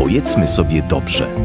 Powiedzmy sobie dobrze.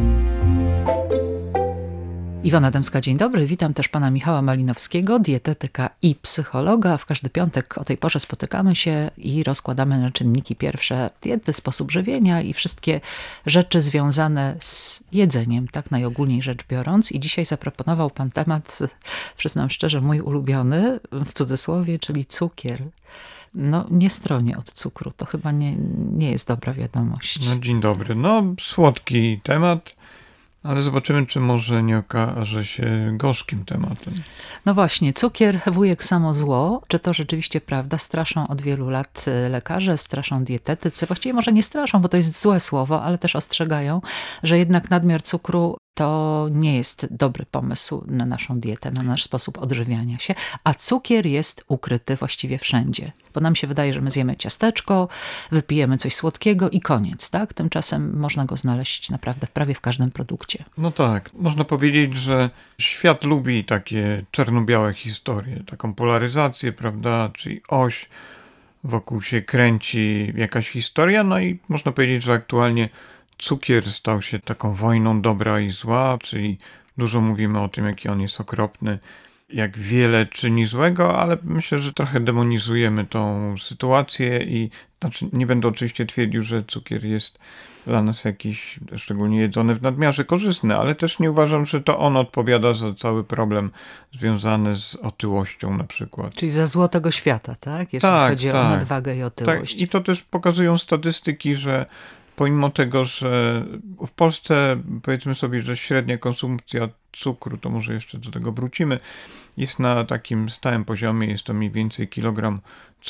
Iwona Dębska, dzień dobry. Witam też pana Michała Malinowskiego, dietetyka i psychologa. W każdy piątek o tej porze spotykamy się i rozkładamy na czynniki pierwsze diety, sposób żywienia i wszystkie rzeczy związane z jedzeniem, tak najogólniej rzecz biorąc. I dzisiaj zaproponował pan temat, przyznam szczerze, mój ulubiony, w cudzysłowie, czyli cukier. No, nie stronię od cukru. To chyba nie jest dobra wiadomość. No, dzień dobry. No, słodki temat. Ale zobaczymy, czy może nie okaże się gorzkim tematem. No właśnie, cukier, wujek samo zło. Czy to rzeczywiście prawda? Straszą od wielu lat lekarze, straszą dietetycy. Właściwie może nie straszą, bo to jest złe słowo, ale też ostrzegają, że jednak nadmiar cukru to nie jest dobry pomysł na naszą dietę, na nasz sposób odżywiania się. A cukier jest ukryty właściwie wszędzie. Bo nam się wydaje, że my zjemy ciasteczko, wypijemy coś słodkiego i koniec, tak? Tymczasem można go znaleźć naprawdę prawie w każdym produkcie. No tak, można powiedzieć, że świat lubi takie czarno-białe historie, taką polaryzację, prawda, czyli oś, wokół się kręci jakaś historia, no i można powiedzieć, że aktualnie cukier stał się taką wojną dobra i zła, czyli dużo mówimy o tym, jaki on jest okropny, jak wiele czyni złego, ale myślę, że trochę demonizujemy tą sytuację i znaczy nie będę oczywiście twierdził, że cukier jest dla nas jakiś, szczególnie jedzony w nadmiarze, korzystny, ale też nie uważam, że to on odpowiada za cały problem związany z otyłością na przykład. Czyli za zło tego świata, tak? Jeżeli chodzi o nadwagę i otyłość. Tak, i to też pokazują statystyki, że pomimo tego, że w Polsce powiedzmy sobie, że średnia konsumpcja cukru, to może jeszcze do tego wrócimy, jest na takim stałym poziomie, jest to mniej więcej kilogram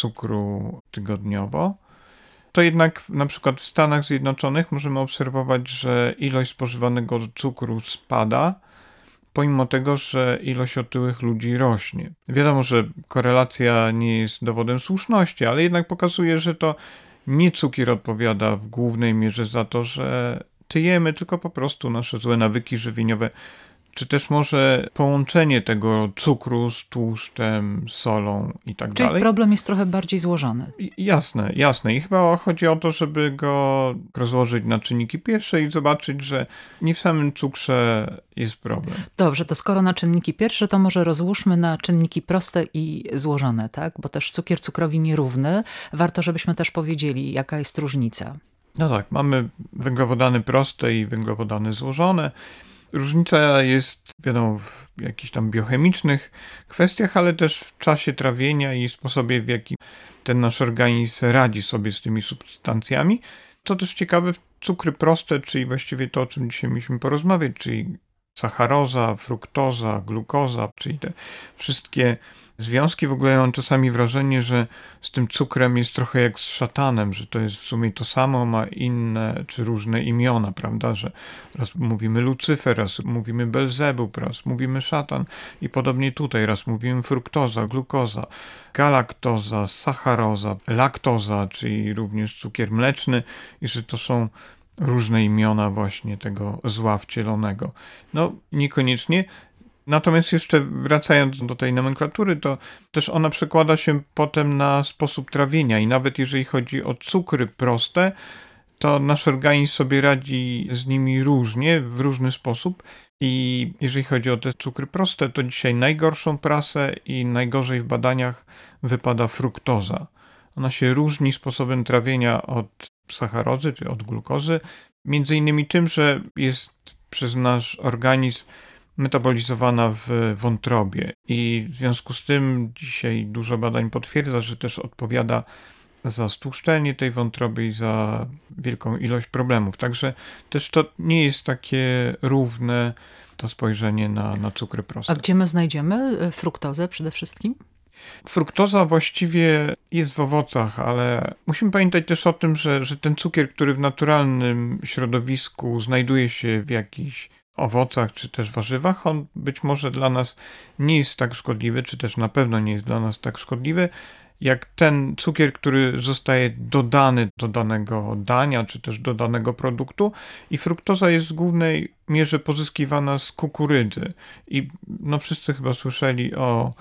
cukru tygodniowo, to jednak na przykład w Stanach Zjednoczonych możemy obserwować, że ilość spożywanego cukru spada, pomimo tego, że ilość otyłych ludzi rośnie. Wiadomo, że korelacja nie jest dowodem słuszności, ale jednak pokazuje, że to nie cukier odpowiada w głównej mierze za to, że tyjemy, tylko po prostu nasze złe nawyki żywieniowe, czy też może połączenie tego cukru z tłuszczem, solą i tak dalej. Czyli problem jest trochę bardziej złożony. Jasne, jasne. I chyba chodzi o to, żeby go rozłożyć na czynniki pierwsze i zobaczyć, że nie w samym cukrze jest problem. Dobrze, to skoro na czynniki pierwsze, to może rozłóżmy na czynniki proste i złożone, tak? Bo też cukier cukrowi nierówny. Warto, żebyśmy też powiedzieli, jaka jest różnica. No tak, mamy węglowodany proste i węglowodany złożone. Różnica jest, wiadomo, w jakichś tam biochemicznych kwestiach, ale też w czasie trawienia i sposobie, w jaki ten nasz organizm radzi sobie z tymi substancjami. To też ciekawe, cukry proste, czyli właściwie to, o czym dzisiaj mieliśmy porozmawiać, czyli sacharoza, fruktoza, glukoza, czyli te wszystkie związki. W ogóle ja mam czasami wrażenie, że z tym cukrem jest trochę jak z szatanem, że to jest w sumie to samo, ma inne czy różne imiona, prawda, że raz mówimy Lucyfer, raz mówimy Belzebub, raz mówimy szatan i podobnie tutaj, raz mówimy fruktoza, glukoza, galaktoza, sacharoza, laktoza, czyli również cukier mleczny i że to są różne imiona właśnie tego zła wcielonego. No, niekoniecznie. Natomiast jeszcze wracając do tej nomenklatury, to też ona przekłada się potem na sposób trawienia i nawet jeżeli chodzi o cukry proste, to nasz organizm sobie radzi z nimi różnie, w różny sposób i jeżeli chodzi o te cukry proste, to dzisiaj najgorszą prasę i najgorzej w badaniach wypada fruktoza. Ona się różni sposobem trawienia od sacharozy czy od glukozy, między innymi tym, że jest przez nasz organizm metabolizowana w wątrobie i w związku z tym dzisiaj dużo badań potwierdza, że też odpowiada za stłuszczenie tej wątroby i za wielką ilość problemów. Także też to nie jest takie równe to spojrzenie na cukry proste. A gdzie my znajdziemy fruktozę przede wszystkim? Fruktoza właściwie jest w owocach, ale musimy pamiętać też o tym, że ten cukier, który w naturalnym środowisku znajduje się w jakichś owocach czy też warzywach, on być może dla nas nie jest tak szkodliwy, czy też na pewno nie jest dla nas tak szkodliwy, jak ten cukier, który zostaje dodany do danego dania, czy też do danego produktu i fruktoza jest w głównej mierze pozyskiwana z kukurydzy. I no wszyscy chyba słyszeli o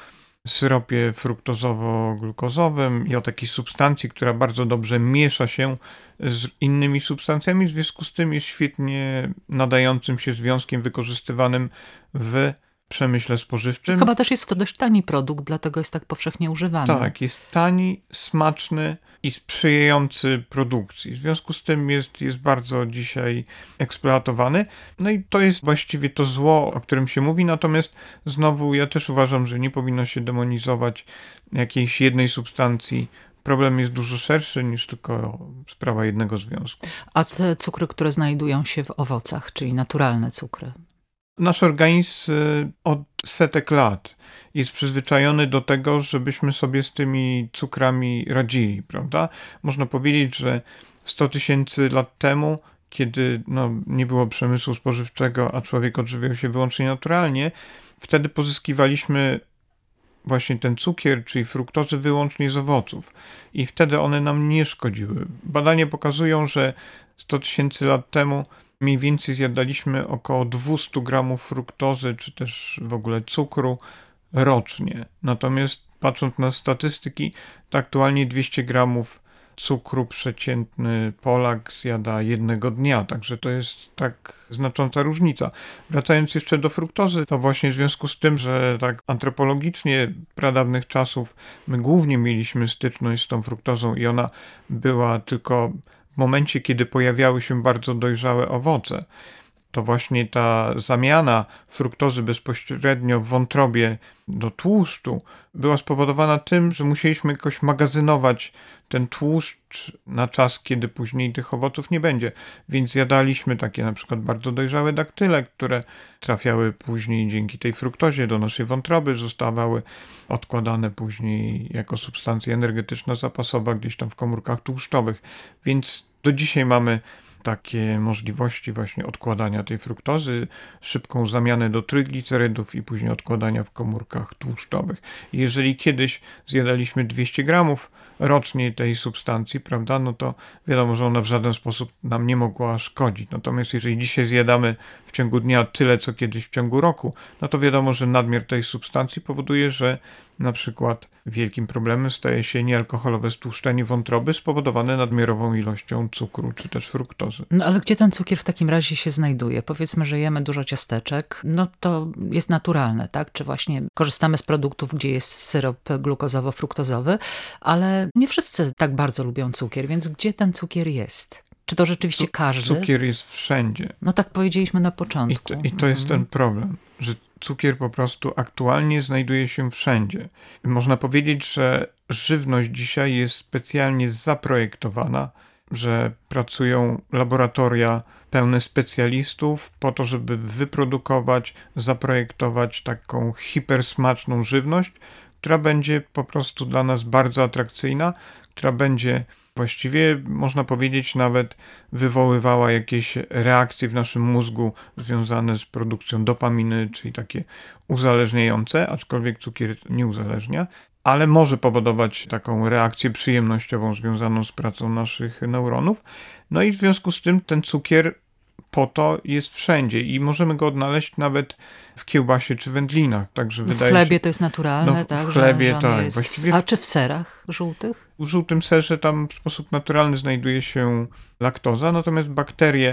syropie fruktozowo-glukozowym i o takiej substancji, która bardzo dobrze miesza się z innymi substancjami, w związku z tym jest świetnie nadającym się związkiem wykorzystywanym w przemyśle spożywczym. Chyba też jest to dość tani produkt, dlatego jest tak powszechnie używany. Tak, jest tani, smaczny i sprzyjający produkcji. W związku z tym jest bardzo dzisiaj eksploatowany. No i to jest właściwie to zło, o którym się mówi, natomiast znowu ja też uważam, że nie powinno się demonizować jakiejś jednej substancji. Problem jest dużo szerszy niż tylko sprawa jednego związku. A te cukry, które znajdują się w owocach, czyli naturalne cukry? Nasz organizm od setek lat jest przyzwyczajony do tego, żebyśmy sobie z tymi cukrami radzili, prawda? Można powiedzieć, że 100 000 lat temu, kiedy nie było przemysłu spożywczego, a człowiek odżywiał się wyłącznie naturalnie, wtedy pozyskiwaliśmy właśnie ten cukier, czyli fruktozę wyłącznie z owoców. I wtedy one nam nie szkodziły. Badania pokazują, że 100 000 lat temu mniej więcej zjadaliśmy około 200 gramów fruktozy, czy też w ogóle cukru rocznie. Natomiast patrząc na statystyki, to aktualnie 200 gramów cukru przeciętny Polak zjada jednego dnia, także to jest tak znacząca różnica. Wracając jeszcze do fruktozy, to właśnie w związku z tym, że tak antropologicznie pradawnych czasów my głównie mieliśmy styczność z tą fruktozą i ona była tylko w momencie, kiedy pojawiały się bardzo dojrzałe owoce, to właśnie ta zamiana fruktozy bezpośrednio w wątrobie do tłuszczu była spowodowana tym, że musieliśmy jakoś magazynować ten tłuszcz na czas, kiedy później tych owoców nie będzie. Więc zjadaliśmy takie na przykład bardzo dojrzałe daktyle, które trafiały później dzięki tej fruktozie do naszej wątroby, zostawały odkładane później jako substancja energetyczna zapasowa gdzieś tam w komórkach tłuszczowych. Więc do dzisiaj mamy takie możliwości właśnie odkładania tej fruktozy, szybką zamianę do tryglicerydów i później odkładania w komórkach tłuszczowych. Jeżeli kiedyś zjadaliśmy 200 gramów rocznie tej substancji, prawda, no to wiadomo, że ona w żaden sposób nam nie mogła szkodzić. Natomiast jeżeli dzisiaj zjadamy w ciągu dnia tyle, co kiedyś w ciągu roku, no to wiadomo, że nadmiar tej substancji powoduje, że na przykład wielkim problemem staje się niealkoholowe stłuszczenie wątroby spowodowane nadmiarową ilością cukru czy też fruktozy. No ale gdzie ten cukier w takim razie się znajduje? Powiedzmy, że jemy dużo ciasteczek, no to jest naturalne, tak? Czy właśnie korzystamy z produktów, gdzie jest syrop glukozowo-fruktozowy, ale nie wszyscy tak bardzo lubią cukier, więc gdzie ten cukier jest? Czy to rzeczywiście każdy? Cukier jest wszędzie. No tak powiedzieliśmy na początku. I to jest ten problem, że cukier po prostu aktualnie znajduje się wszędzie. Można powiedzieć, że żywność dzisiaj jest specjalnie zaprojektowana, że pracują laboratoria pełne specjalistów po to, żeby wyprodukować, zaprojektować taką hipersmaczną żywność, która będzie po prostu dla nas bardzo atrakcyjna, która będzie właściwie, można powiedzieć, nawet wywoływała jakieś reakcje w naszym mózgu związane z produkcją dopaminy, czyli takie uzależniające, aczkolwiek cukier nie uzależnia, ale może powodować taką reakcję przyjemnościową związaną z pracą naszych neuronów. No i w związku z tym ten cukier po to jest wszędzie i możemy go odnaleźć nawet w kiełbasie czy wędlinach. Także w chlebie to jest naturalne, tak? W chlebie, że tak. Jest... Właściwie A czy w serach żółtych? W żółtym serze tam w sposób naturalny znajduje się laktoza, natomiast bakterie,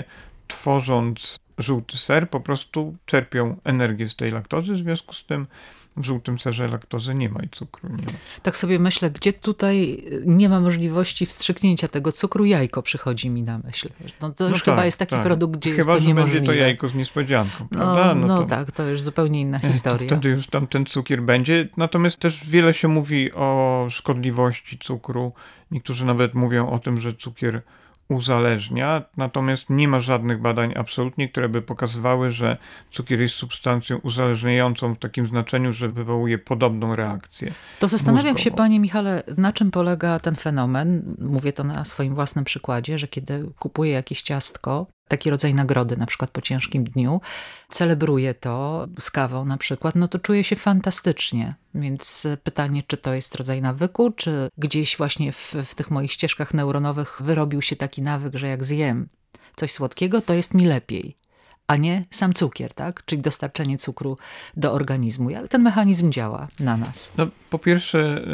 tworząc żółty ser, po prostu czerpią energię z tej laktozy, w związku z tym w żółtym serze laktozy nie ma i cukru nie ma. Tak sobie myślę, gdzie tutaj nie ma możliwości wstrzyknięcia tego cukru, jajko przychodzi mi na myśl. No to już chyba jest taki produkt, gdzie jest to niemożliwe. Chyba, że będzie to jajko z niespodzianką, prawda? No tak, to już zupełnie inna historia. Wtedy już tam ten cukier będzie. Natomiast też wiele się mówi o szkodliwości cukru. Niektórzy nawet mówią o tym, że cukier uzależnia, natomiast nie ma żadnych badań absolutnie, które by pokazywały, że cukier jest substancją uzależniającą w takim znaczeniu, że wywołuje podobną reakcję. To zastanawiam mózgową. się, panie Michale, na czym polega ten fenomen. Mówię to na swoim własnym przykładzie, że kiedy kupuję jakieś ciastko, taki rodzaj nagrody, na przykład po ciężkim dniu, celebruję to z kawą na przykład, no to czuję się fantastycznie. Więc pytanie, czy to jest rodzaj nawyku, czy gdzieś właśnie w tych moich ścieżkach neuronowych wyrobił się taki nawyk, że jak zjem coś słodkiego, to jest mi lepiej. a nie sam cukier, tak? Czyli dostarczenie cukru do organizmu. Jak ten mechanizm działa na nas? No, po pierwsze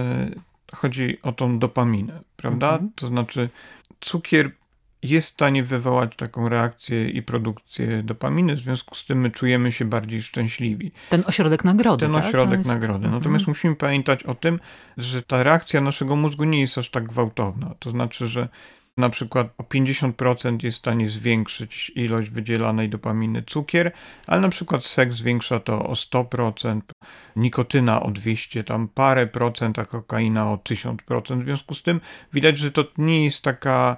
chodzi o tą dopaminę, prawda? To znaczy cukier jest w stanie wywołać taką reakcję i produkcję dopaminy, w związku z tym my czujemy się bardziej szczęśliwi. Ten ośrodek nagrody, Ten tak? ośrodek nagrody. Natomiast musimy pamiętać o tym, że ta reakcja naszego mózgu nie jest aż tak gwałtowna. To znaczy, że na przykład o 50% jest w stanie zwiększyć ilość wydzielanej dopaminy cukier, ale na przykład seks zwiększa to o 100%, nikotyna o 200, tam parę procent, a kokaina o 1000%. W związku z tym widać, że to nie jest taka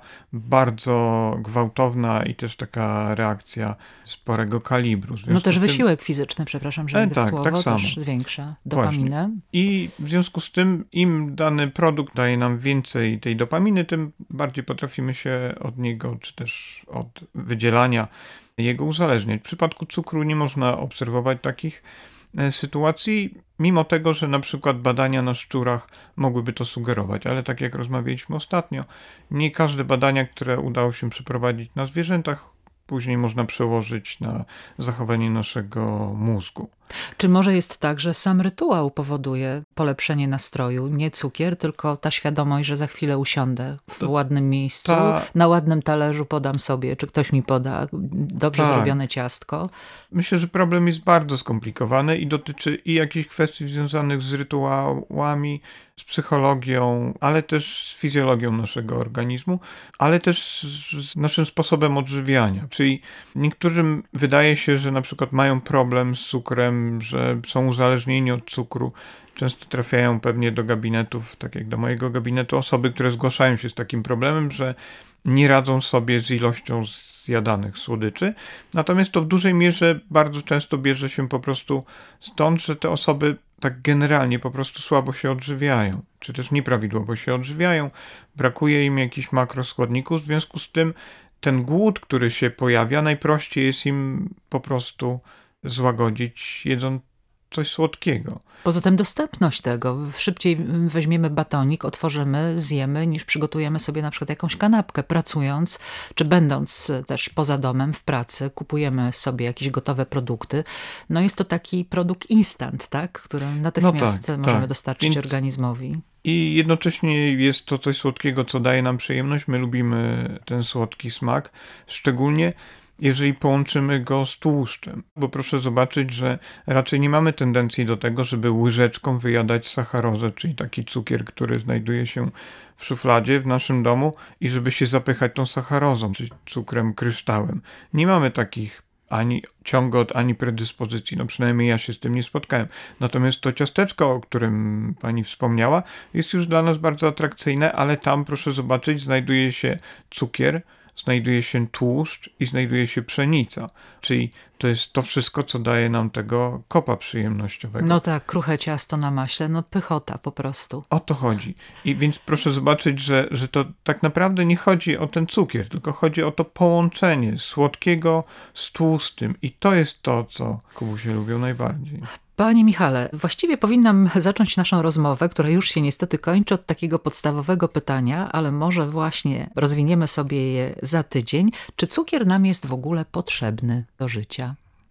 bardzo gwałtowna i też taka reakcja sporego kalibru. No też wysiłek fizyczny, przepraszam, że wejdę w słowo, tak samo. też zwiększa dopaminę. Właśnie. I w związku z tym im dany produkt daje nam więcej tej dopaminy, tym bardziej potrafimy się od niego, czy też od wydzielania jego uzależniać. W przypadku cukru nie można obserwować takich sytuacji, mimo tego, że na przykład badania na szczurach mogłyby to sugerować, ale tak jak rozmawialiśmy ostatnio, nie każde badania, które udało się przeprowadzić na zwierzętach, później można przełożyć na zachowanie naszego mózgu. Czy może jest tak, że sam rytuał powoduje polepszenie nastroju? Nie cukier, tylko ta świadomość, że za chwilę usiądę w ładnym miejscu, na ładnym talerzu podam sobie, czy ktoś mi poda dobrze zrobione ciastko? Myślę, że problem jest bardzo skomplikowany i dotyczy i jakichś kwestii związanych z rytuałami, z psychologią, ale też z fizjologią naszego organizmu, ale też z naszym sposobem odżywiania. Czyli niektórym wydaje się, że na przykład mają problem z cukrem, że są uzależnieni od cukru. Często trafiają pewnie do gabinetów, tak jak do mojego gabinetu, osoby, które zgłaszają się z takim problemem, że nie radzą sobie z ilością zjadanych słodyczy. Natomiast to w dużej mierze bardzo często bierze się po prostu stąd, że te osoby tak generalnie po prostu słabo się odżywiają, czy też nieprawidłowo się odżywiają, brakuje im jakichś makroskładników, w związku z tym ten głód, który się pojawia, najprościej jest im po prostu złagodzić, jedząc coś słodkiego. Poza tym dostępność tego. Szybciej weźmiemy batonik, otworzymy, zjemy, niż przygotujemy sobie na przykład jakąś kanapkę. Pracując, czy będąc też poza domem, w pracy, kupujemy sobie jakieś gotowe produkty. No jest to taki produkt instant, tak? Który natychmiast możemy dostarczyć organizmowi. I jednocześnie jest to coś słodkiego, co daje nam przyjemność. My lubimy ten słodki smak, szczególnie jeżeli połączymy go z tłuszczem. Bo proszę zobaczyć, że raczej nie mamy tendencji do tego, żeby łyżeczką wyjadać sacharozę, czyli taki cukier, który znajduje się w szufladzie w naszym domu i żeby się zapychać tą sacharozą, czy cukrem kryształem. Nie mamy takich ani ciągot, ani predyspozycji. No przynajmniej ja się z tym nie spotkałem. Natomiast to ciasteczko, o którym pani wspomniała, jest już dla nas bardzo atrakcyjne, ale tam, proszę zobaczyć, znajduje się cukier, znajduje się tłuszcz i znajduje się pszenica. Czyli to jest to wszystko, co daje nam tego kopa przyjemnościowego. No tak, kruche ciasto na maśle, no pychota po prostu. O to chodzi. I więc proszę zobaczyć, że to tak naprawdę nie chodzi o ten cukier, tylko chodzi o to połączenie słodkiego z tłustym. I to jest to, co Kubusie lubią najbardziej. Panie Michale, właściwie powinnam zacząć naszą rozmowę, która już się niestety kończy, od takiego podstawowego pytania, ale może właśnie rozwiniemy sobie je za tydzień. Czy cukier nam jest w ogóle potrzebny do życia?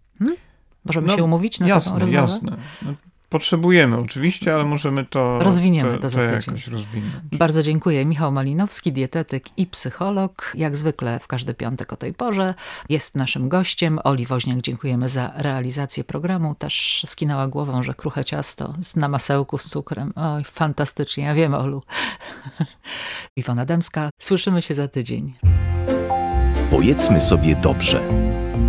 Możemy się umówić na taką rozmowę? Jasne. No, potrzebujemy oczywiście, ale możemy to rozwiniemy to za tydzień. Jakoś rozwinąć. Bardzo dziękuję. Michał Malinowski, dietetyk i psycholog. Jak zwykle w każdy piątek o tej porze jest naszym gościem. Oli Woźniak, dziękujemy za realizację programu. Też skinęła głową, że kruche ciasto na masełku z cukrem. Oj, fantastycznie. Ja wiem, Olu. Iwona Dębska. Słyszymy się za tydzień. Powiedzmy sobie dobrze.